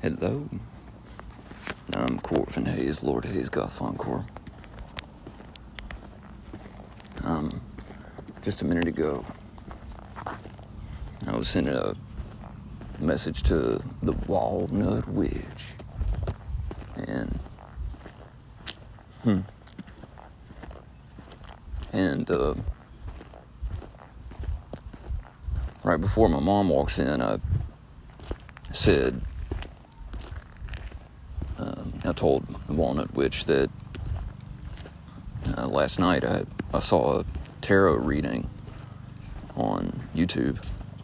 Hello, I'm Corvin Hayes, Lord Hayes, Gothfoncore. Just a minute ago, I was sending a message to the Walnut Witch, and right before my mom walks in, I said, I told the Walnut Witch that last night I saw a tarot reading on YouTube,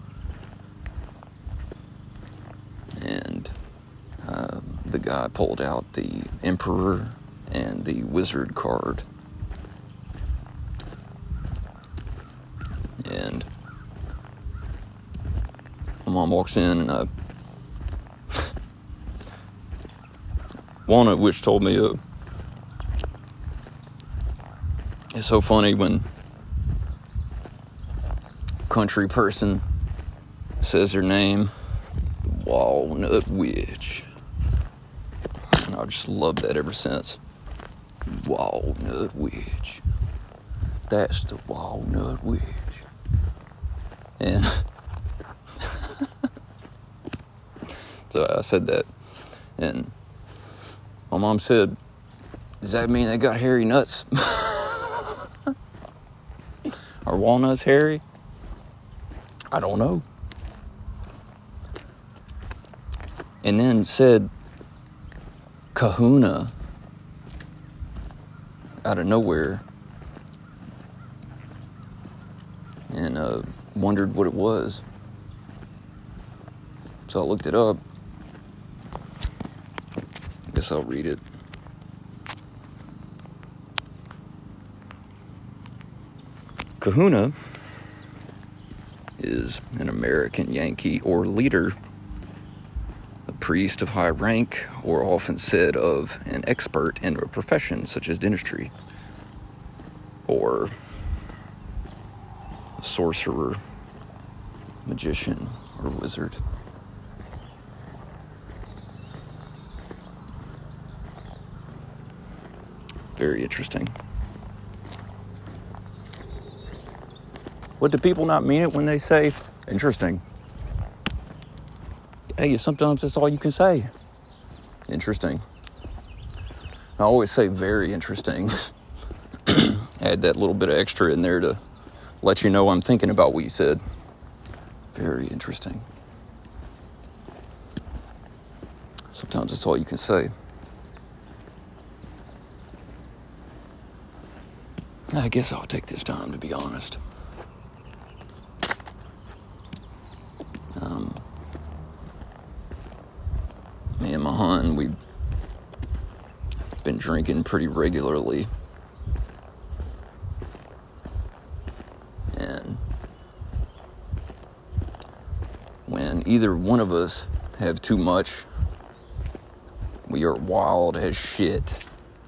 and the guy pulled out the Emperor and the Wizard card, and my mom walks in, and Walnut Witch told me it's so funny when a country person says their name, the Walnut Witch. And I just loved that ever since. Walnut Witch. That's the Walnut Witch. And so I said that, and my mom said, "Does that mean they got hairy nuts?" Are walnuts hairy? I don't know. And then said kahuna out of nowhere, and wondered what it was. So I looked it up. Guess I'll read it. Kahuna is an American Yankee or leader, a priest of high rank, or often said of an expert in a profession such as dentistry, or a sorcerer, magician, or wizard. Very interesting. What, do people not mean it when they say interesting? Hey, sometimes that's all you can say. Interesting. I always say very interesting. Add that little bit of extra in there to let you know I'm thinking about what you said. Very interesting. Sometimes that's all you can say. I guess I'll take this time to be honest. Me and my hun, we've been drinking pretty regularly. And when either one of us have too much, we are wild as shit.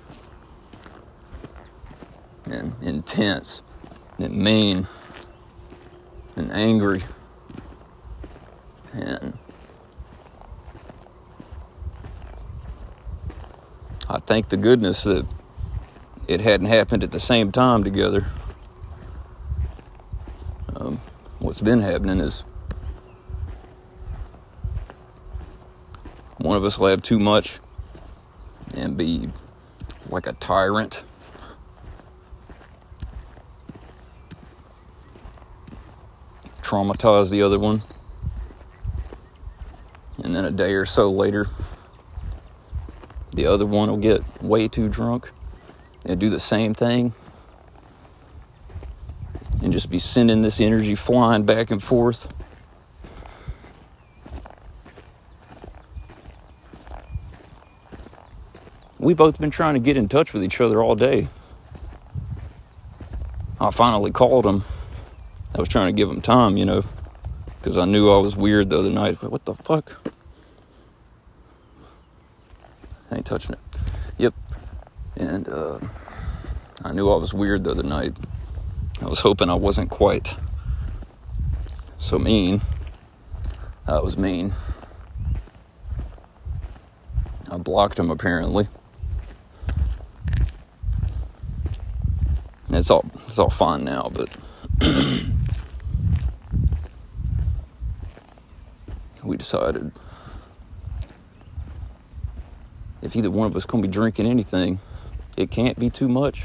And intense, and mean, and angry, and I thank the goodness that it hadn't happened at the same time together. What's been happening is one of us will have too much and be like a tyrant. Traumatize the other one, and then a day or so later the other one will get way too drunk and do the same thing and just be sending this energy flying back and forth. We've both been trying to get in touch with each other all day. I finally called him. I was trying to give him time, because I knew I was weird the other night. What the fuck? I ain't touching it. Yep. And I knew I was weird the other night. I was hoping I wasn't quite so mean. I was mean. I blocked him, apparently. It's all fine now, but we decided if either one of us gonna be drinking anything, it can't be too much.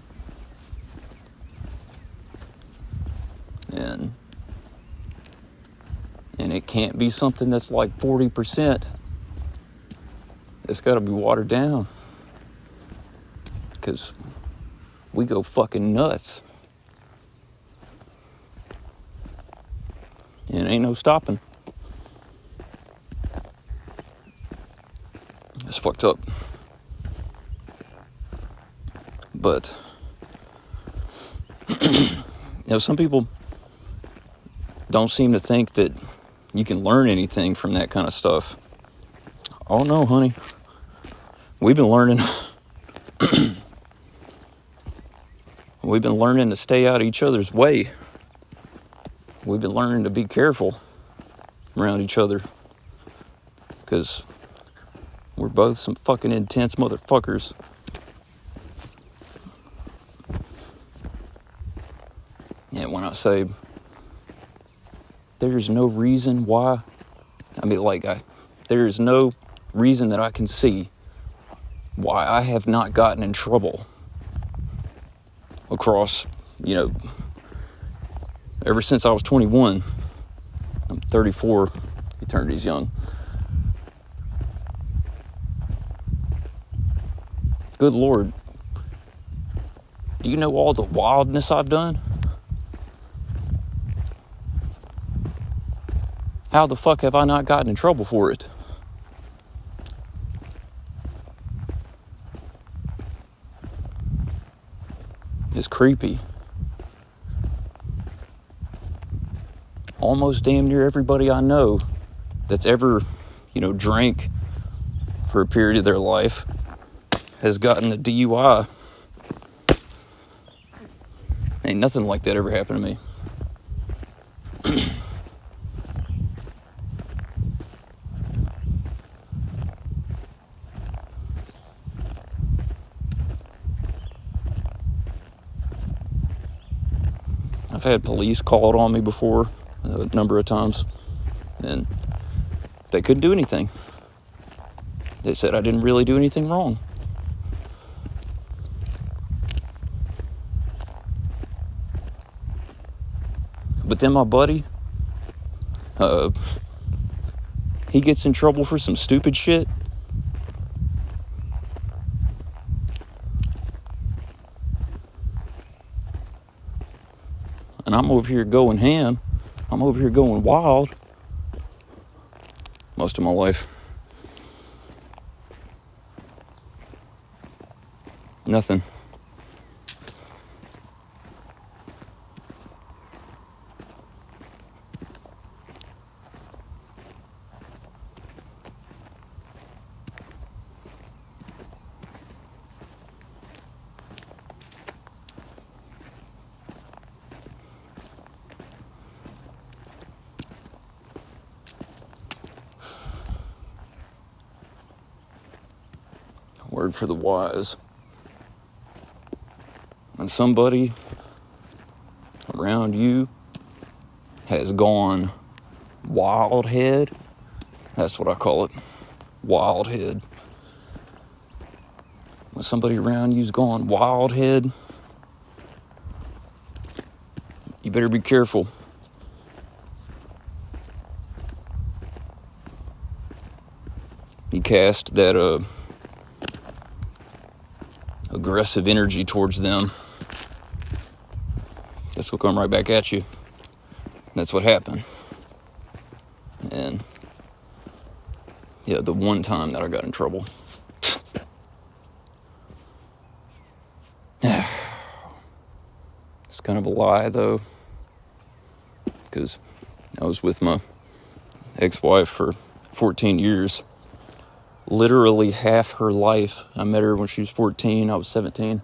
And it can't be something that's like 40%. It's got to be watered down. Because we go fucking nuts. And ain't no stopping. It's fucked up. But, some people don't seem to think that you can learn anything from that kind of stuff. Oh no, honey. We've been learning. We've been learning to stay out of each other's way. We've been learning to be careful around each other. Because we're both some fucking intense motherfuckers. And when I say there's no reason why, there is no reason that I can see why I have not gotten in trouble across, ever since I was 21. I'm 34, eternity's young. Good Lord, do you know all the wildness I've done? How the fuck have I not gotten in trouble for it? It's creepy. Almost damn near everybody I know that's ever, drank for a period of their life has gotten a DUI. Ain't nothing like that ever happened to me. I've had police called on me before a number of times, and they couldn't do anything. They said I didn't really do anything wrong. But then my buddy, he gets in trouble for some stupid shit. And I'm over here going ham. I'm over here going wild. Most of my life. Nothing. Word for the wise. When somebody around you has gone wild head, that's what I call it, wild head. When somebody around you's gone wild head, you better be careful. You cast that aggressive energy towards them, that's what come right back at you. That's what happened. And yeah, the one time that I got in trouble, it's kind of a lie though, because I was with my ex-wife for 14 years. Literally half her life. I met her when she was 14. I was 17.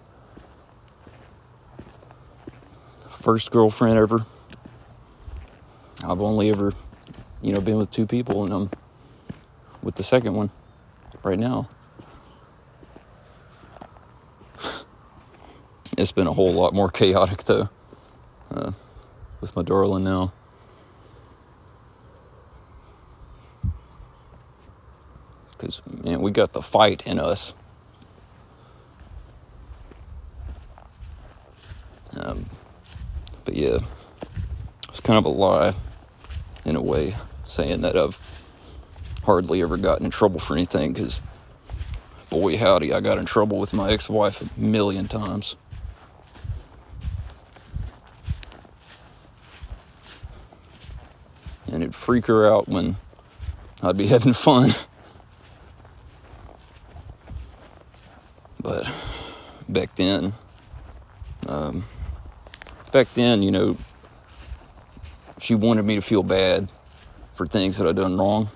First girlfriend ever. I've only ever, been with two people, and I'm with the second one right now. It's been a whole lot more chaotic, though, with my darling now. Because, man, we got the fight in us. But yeah, it's kind of a lie, in a way, saying that I've hardly ever gotten in trouble for anything, because boy howdy, I got in trouble with my ex-wife a million times. And it'd freak her out when I'd be having fun. But back then, you know, she wanted me to feel bad for things that I'd done wrong.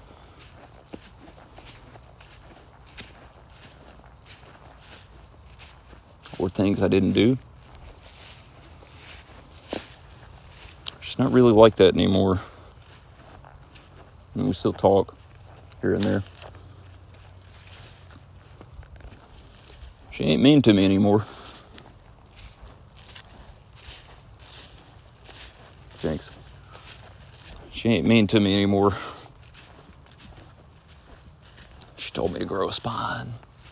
Or things I didn't do. She's not really like that anymore. And we still talk here and there. She ain't mean to me anymore. Thanks. She ain't mean to me anymore. She told me to grow a spine.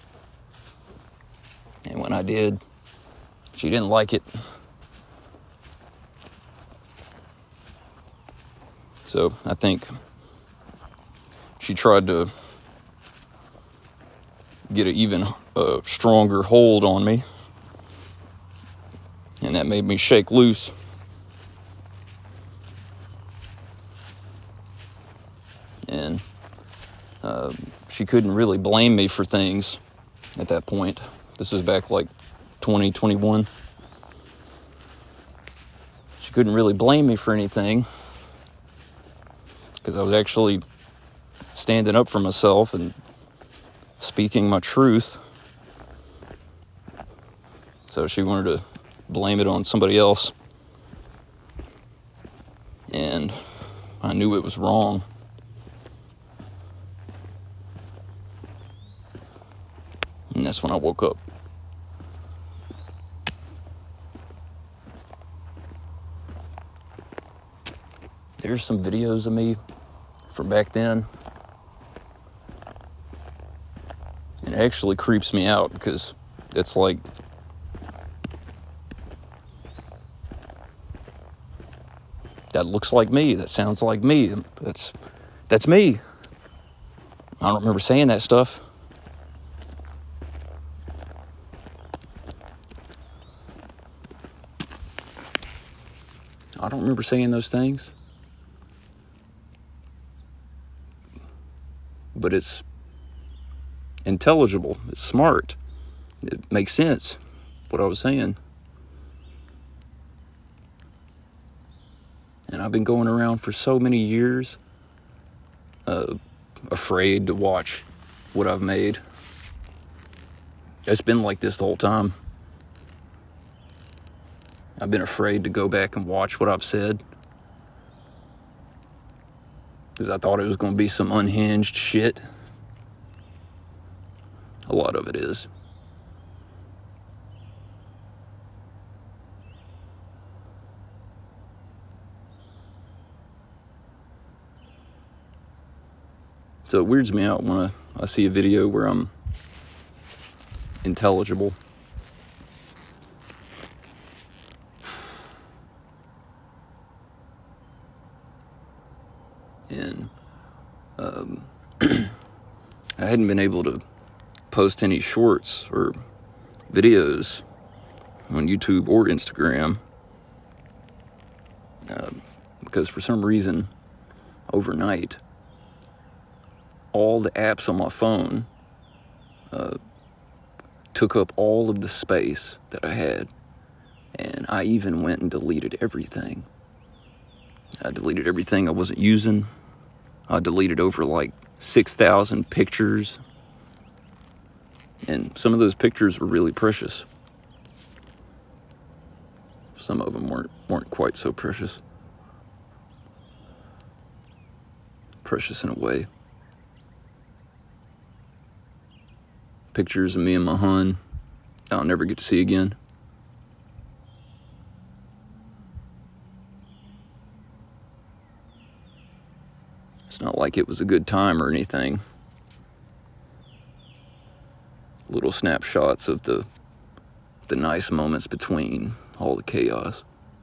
And when I did, she didn't like it. So I think she tried to get an even stronger hold on me. And that made me shake loose. And she couldn't really blame me for things at that point. This was back like 2021. She couldn't really blame me for anything, because I was actually standing up for myself and speaking my truth. So she wanted to blame it on somebody else. And I knew it was wrong. And that's when I woke up. There's some videos of me from back then. And it actually creeps me out, because it's like, that looks like me, that sounds like me, that's me. I don't remember saying that stuff. I don't remember saying those things. But it's intelligible. It's smart. It makes sense, what I was saying. And I've been going around for so many years, afraid to watch what I've made. It's been like this the whole time. I've been afraid to go back and watch what I've said, because I thought it was going to be some unhinged shit. A lot of it is. So it weirds me out when I see a video where I'm intelligible. And I hadn't been able to post any shorts or videos on YouTube or Instagram, because for some reason, overnight, all the apps on my phone took up all of the space that I had, and I even went and deleted everything. I deleted everything I wasn't using. I deleted over like 6,000 pictures. And some of those pictures were really precious. Some of them weren't quite so precious. Precious in a way. Pictures of me and my hun I'll never get to see again. not like it was a good time or anything. Little snapshots of the nice moments between all the chaos.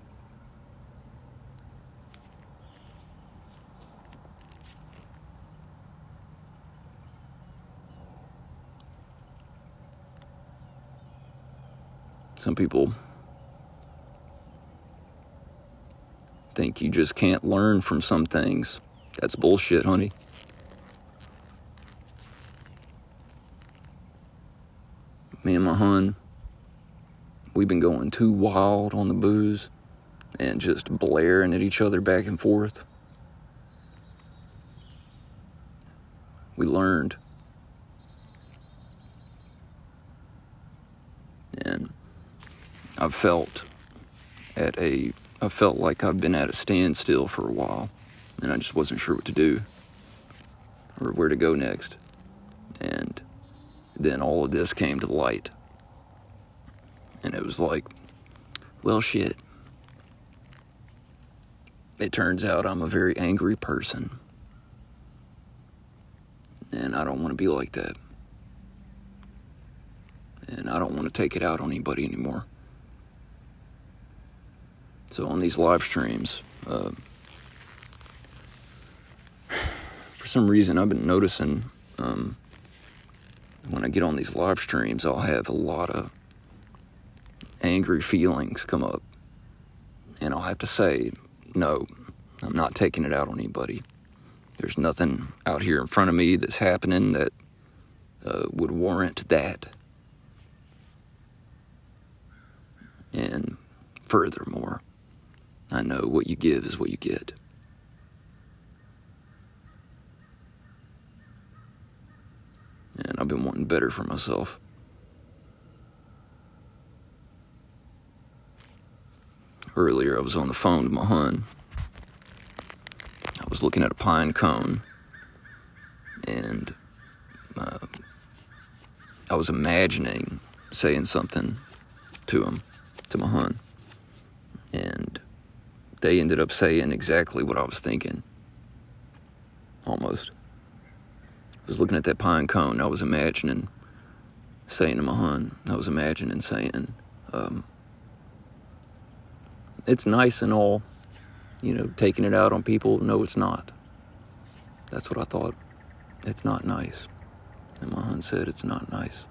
Some people think you just can't learn from some things. That's bullshit, honey. Me and my hun, we've been going too wild on the booze and just blaring at each other back and forth. We learned. And I felt like I've been at a standstill for a while, and I just wasn't sure what to do or where to go next. And then all of this came to light, and it was like, well, shit. It turns out I'm a very angry person, and I don't want to be like that. And I don't want to take it out on anybody anymore. So on these live streams, for some reason I've been noticing when I get on these live streams, I'll have a lot of angry feelings come up. And I'll have to say, no, I'm not taking it out on anybody. There's nothing out here in front of me that's happening that would warrant that. And furthermore, I know what you give is what you get. And I've been wanting better for myself. Earlier, I was on the phone with my hun. I was looking at a pine cone, and I was imagining saying something to him, to my hun, and they ended up saying exactly what I was thinking, almost. I was looking at that pine cone, I was imagining saying to my hun, I was imagining saying, it's nice and all, taking it out on people. No, it's not. That's what I thought. It's not nice. And my hun said, it's not nice.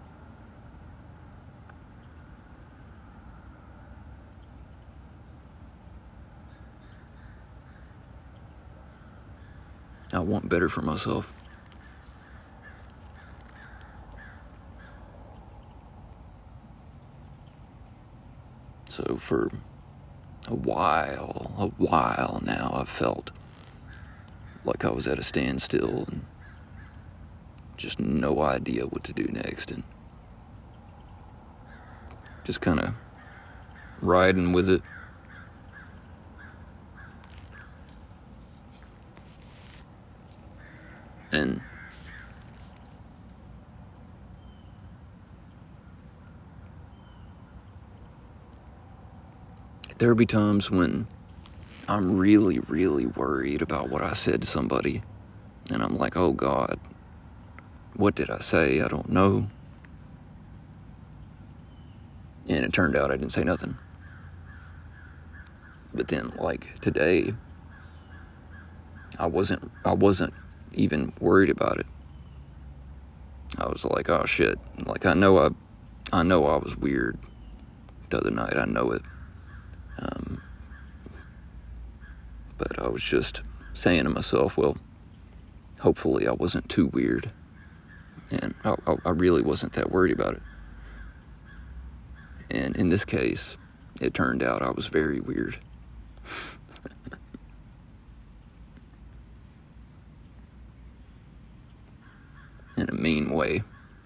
I want better for myself. So for a while now, I've felt like I was at a standstill and just no idea what to do next, and just kind of riding with it. And there'll be times when I'm really, really worried about what I said to somebody. And I'm like, oh God, what did I say? I don't know. And it turned out I didn't say nothing. But then, like today, I wasn't even worried about it. I was like, oh shit. Like I know I was weird the other night. I know it. But I was just saying to myself, well, hopefully I wasn't too weird. And I really wasn't that worried about it. And in this case, it turned out I was very weird. In a mean way.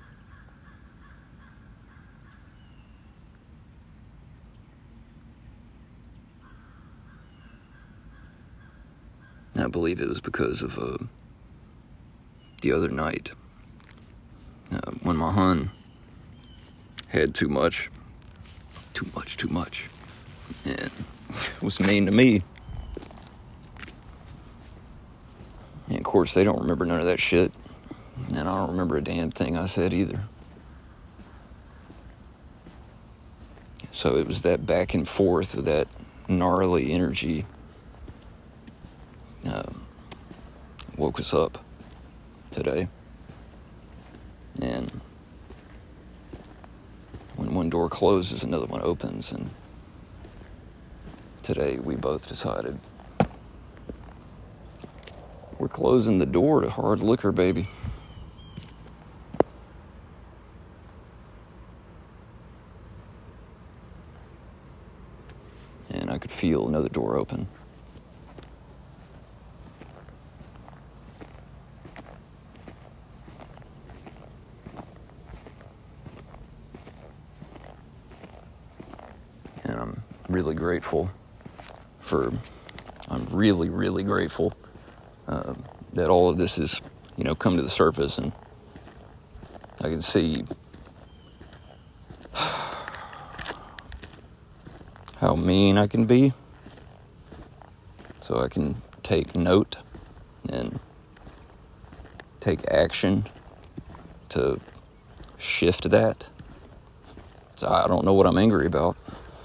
I believe it was because of the other night when my hun had too much, and was mean to me. And course, they don't remember none of that shit. And I don't remember a damn thing I said either. So it was that back and forth of that gnarly energy woke us up today. And when one door closes, another one opens. And today we both decided we're closing the door to hard liquor, baby. And I could feel another door open. And I'm really grateful that all of this has, come to the surface, and I can see how mean I can be, so I can take note and take action to shift that. So I don't know what I'm angry about.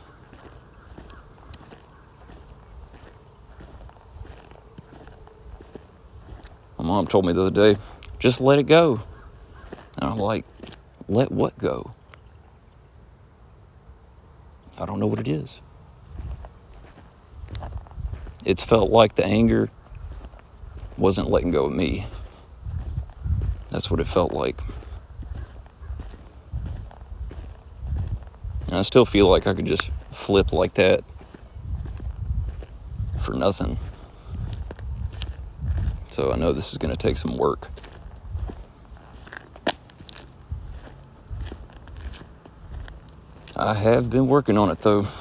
My mom told me the other day, just let it go. And I'm like, let what go? I don't know what it is. It's felt like the anger wasn't letting go of me. That's what it felt like. And I still feel like I could just flip like that for nothing. So I know this is going to take some work. I have been working on it, though.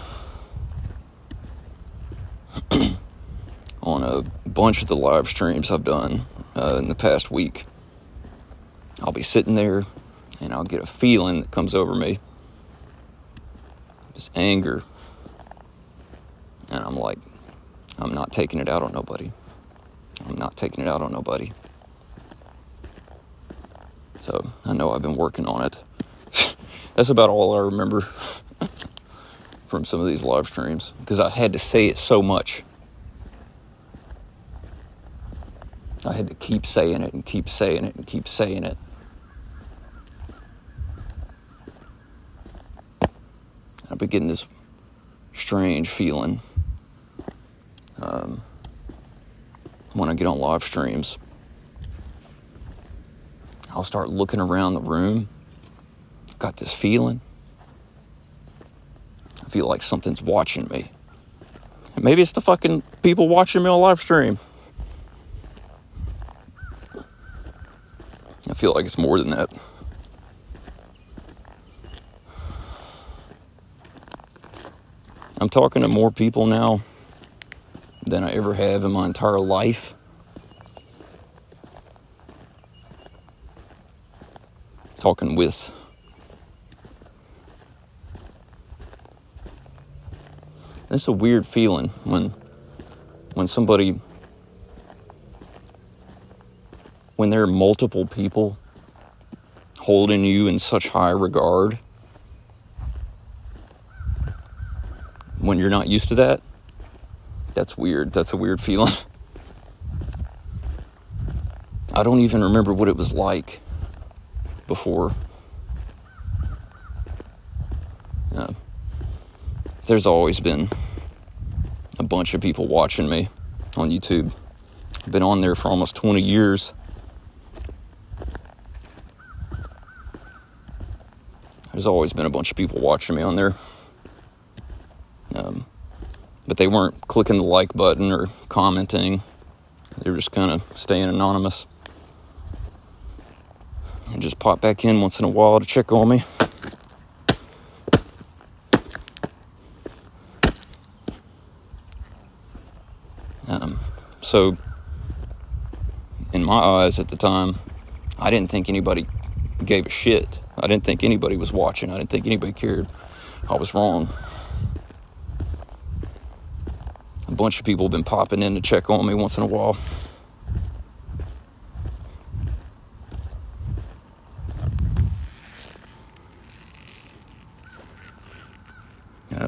On a bunch of the live streams I've done in the past week. I'll be sitting there and I'll get a feeling that comes over me. This anger. And I'm like, I'm not taking it out on nobody. I'm not taking it out on nobody. So I know I've been working on it. That's about all I remember from some of these live streams, because I had to say it so much. I had to keep saying it and keep saying it and keep saying it. I've been getting this strange feeling when I get on live streams. I'll start looking around the room. Got this feeling. I feel like something's watching me. And maybe it's the fucking people watching me on live stream. I feel like it's more than that. I'm talking to more people now than I ever have in my entire life. Talking with. It's a weird feeling when somebody, when there are multiple people holding you in such high regard, when you're not used to that, that's weird. That's a weird feeling. I don't even remember what it was like before. There's always been a bunch of people watching me on YouTube. I've been on there for almost 20 years. There's always been a bunch of people watching me on there. But they weren't clicking the like button or commenting. They were just kind of staying anonymous. And just pop back in once in a while to check on me. So, in my eyes at the time, I didn't think anybody gave a shit. I didn't think anybody was watching. I didn't think anybody cared. I was wrong. A bunch of people have been popping in to check on me once in a while.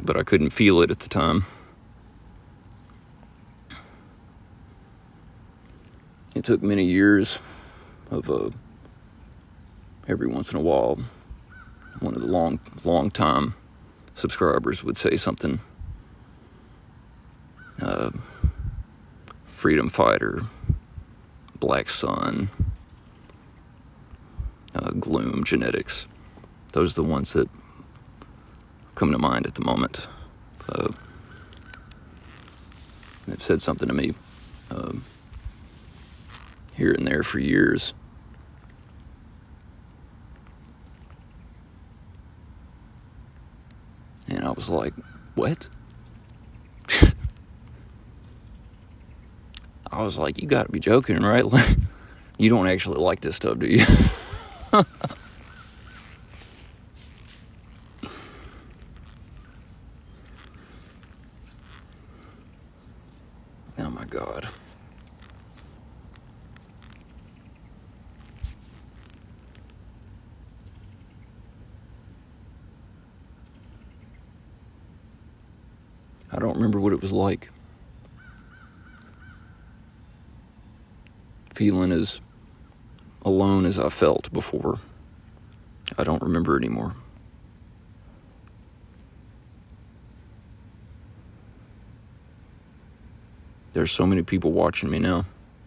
but I couldn't feel it at the time. It took many years of every once in a while, one of the long time subscribers would say something, freedom fighter, Black Sun, Gloom Genetics. Those are the ones that come to mind at the moment. They've said something to me here and there for years. And I was like, what? I was like, you gotta be joking, right? You don't actually like this stuff, do you? Oh my God. I don't remember what it was like. Feeling as alone as I felt before. I don't remember anymore. There's so many people watching me now.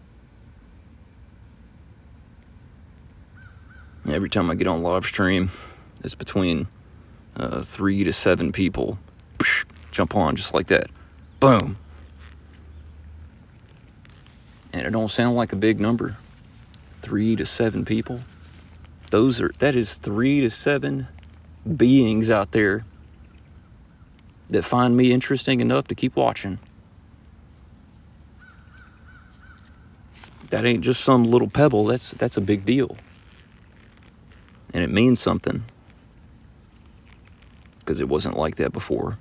Every time I get on live stream, it's between 3 to 7 people. Jump on just like that. Boom. And it don't sound like a big number. 3 to 7 people. That is 3 to 7 beings out there that find me interesting enough to keep watching. That ain't just some little pebble. That's a big deal. And it means something. Because it wasn't like that before.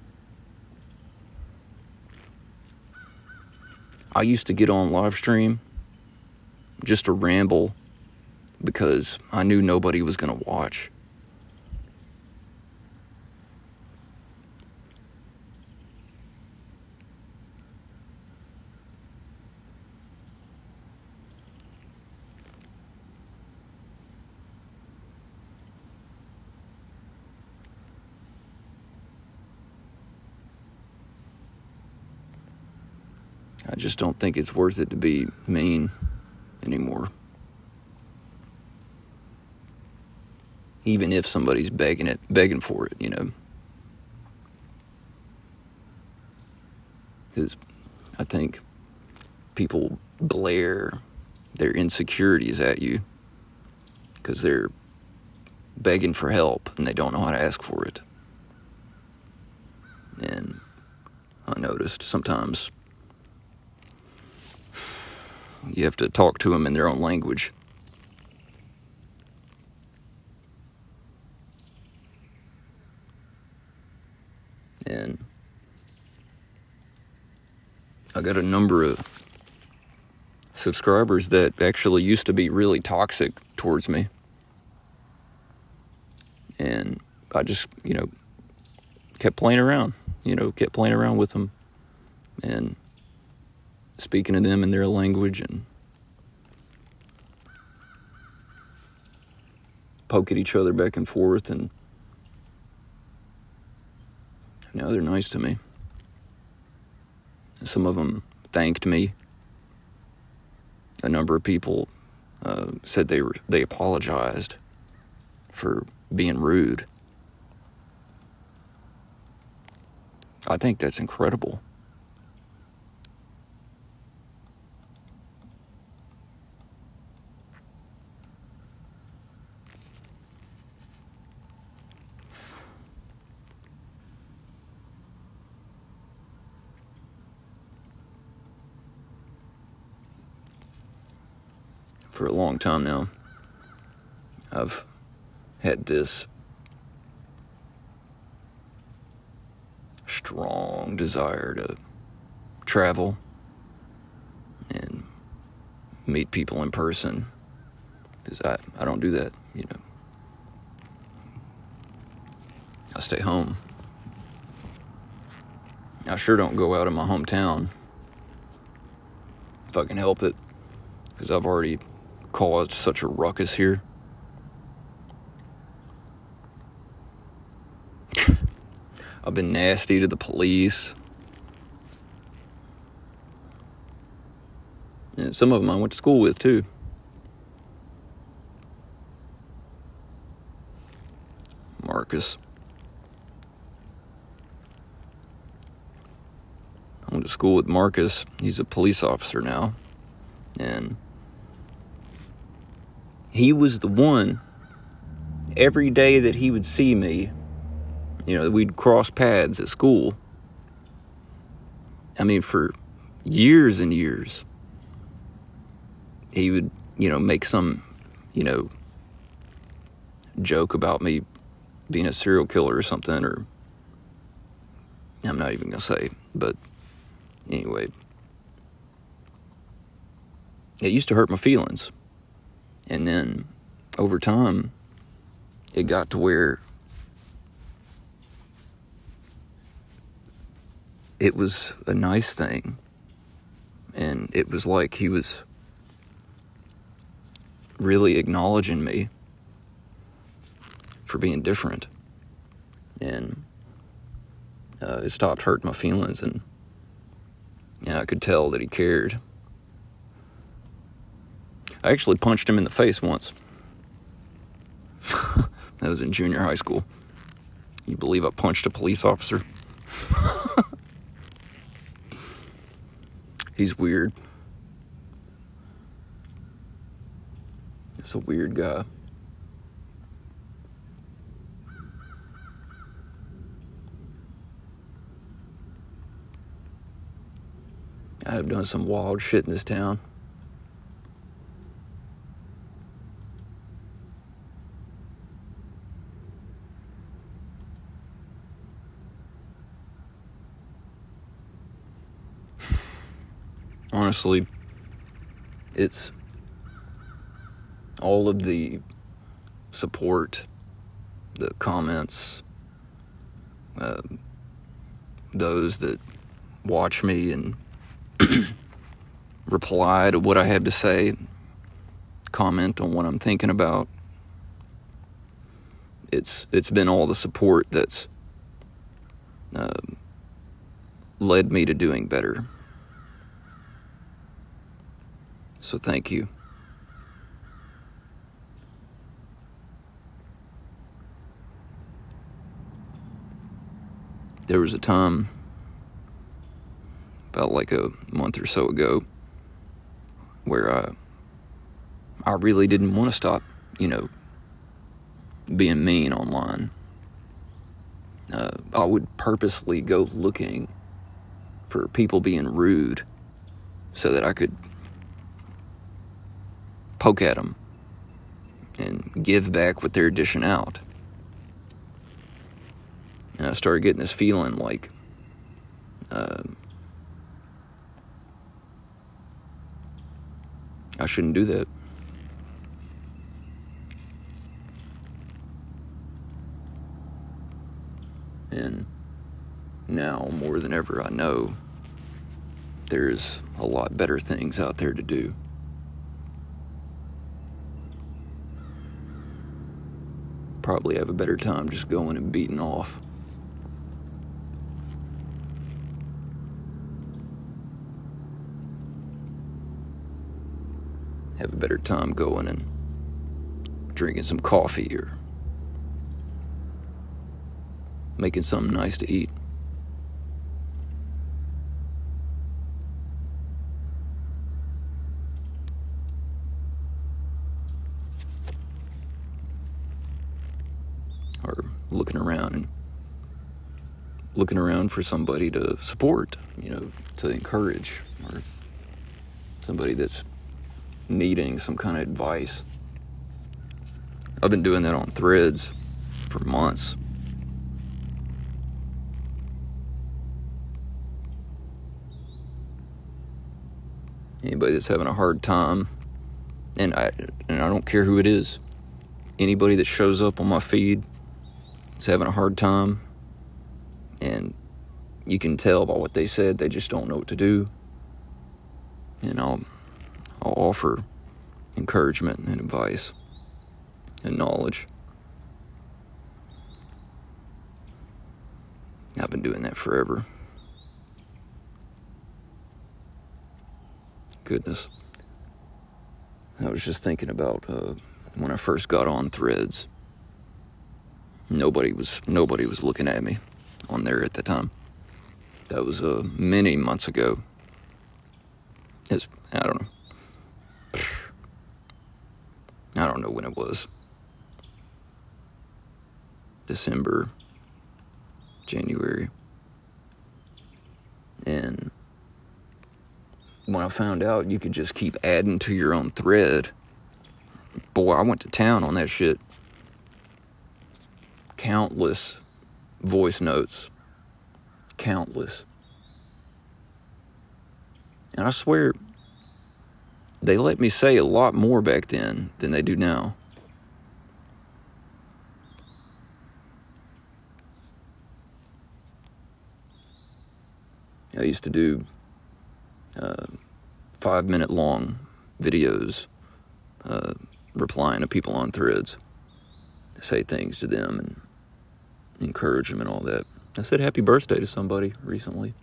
I used to get on live stream just to ramble because I knew nobody was going to watch. I just don't think it's worth it to be mean anymore. Even if somebody's begging for it, you know. Because I think people blare their insecurities at you because they're begging for help and they don't know how to ask for it. And I noticed sometimes you have to talk to them in their own language. And I got a number of subscribers that actually used to be really toxic towards me. And I just, kept playing around, with them and speaking to them in their language and poke at each other back and forth, and now they're nice to me. Some of them thanked me. A number of people said they apologized for being rude. I think that's incredible. For a long time now, I've had this strong desire to travel and meet people in person, because I don't do that, I stay home. I sure don't go out of my hometown if I can help it, because I've already caused such a ruckus here. I've been nasty to the police. And some of them I went to school with, too. Marcus. I went to school with Marcus. He's a police officer now. And he was the one, every day that he would see me, we'd cross paths at school. I mean, for years and years, he would, make some, joke about me being a serial killer or something, or I'm not even going to say, but anyway, it used to hurt my feelings. And then over time, it got to where it was a nice thing. And it was like he was really acknowledging me for being different. And it stopped hurting my feelings, and I could tell that he cared. I actually punched him in the face once. That was in junior high school. You believe I punched a police officer? He's weird. It's a weird guy. I have done some wild shit in this town. Honestly, it's all of the support, the comments, those that watch me and reply to what I have to say, comment on what I'm thinking about. It's been all the support that's led me to doing better. So thank you. There was a time, about like a month or so ago, where I really didn't want to stop, being mean online. I would purposely go looking for people being rude so that I could poke at them and give back what they're dishing out. And I started getting this feeling like I shouldn't do that. And now, more than ever, I know there's a lot better things out there to do. Probably have a better time just going and beating off. Have a better time going and drinking some coffee or making something nice to eat. Or looking around for somebody to support, to encourage, or somebody that's needing some kind of advice. I've been doing that on Threads for months. Anybody that's having a hard time, and I don't care who it is, anybody that shows up on my feed is having a hard time and you can tell by what they said, they just don't know what to do. And I'll offer encouragement and advice and knowledge. I've been doing that forever. Goodness. I was just thinking about when I first got on Threads. Nobody was looking at me on there at the time. That was many months ago. I don't know. I don't know when it was. December, January. And when I found out you could just keep adding to your own thread, boy, I went to town on that shit. Countless voice notes. Countless. And I swear, they let me say a lot more back then than they do now. I used to do 5-minute long videos replying to people on Threads, say things to them and encourage them and all that. I said happy birthday to somebody recently.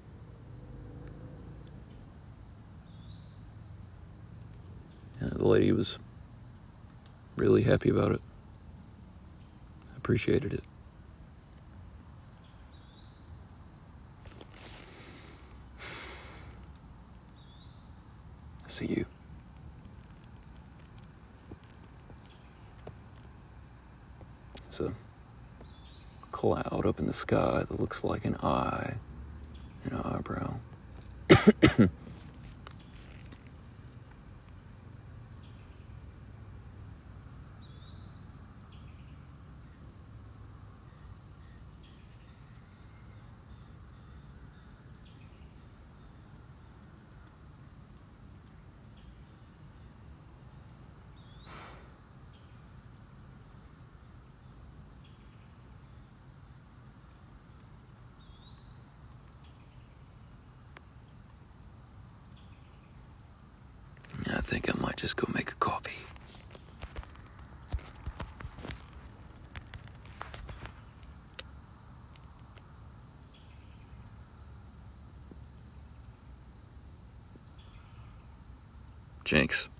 The lady was really happy about it. Appreciated it. See you. It's a cloud up in the sky that looks like an eye and an eyebrow. I think I might just go make a coffee. Jinx.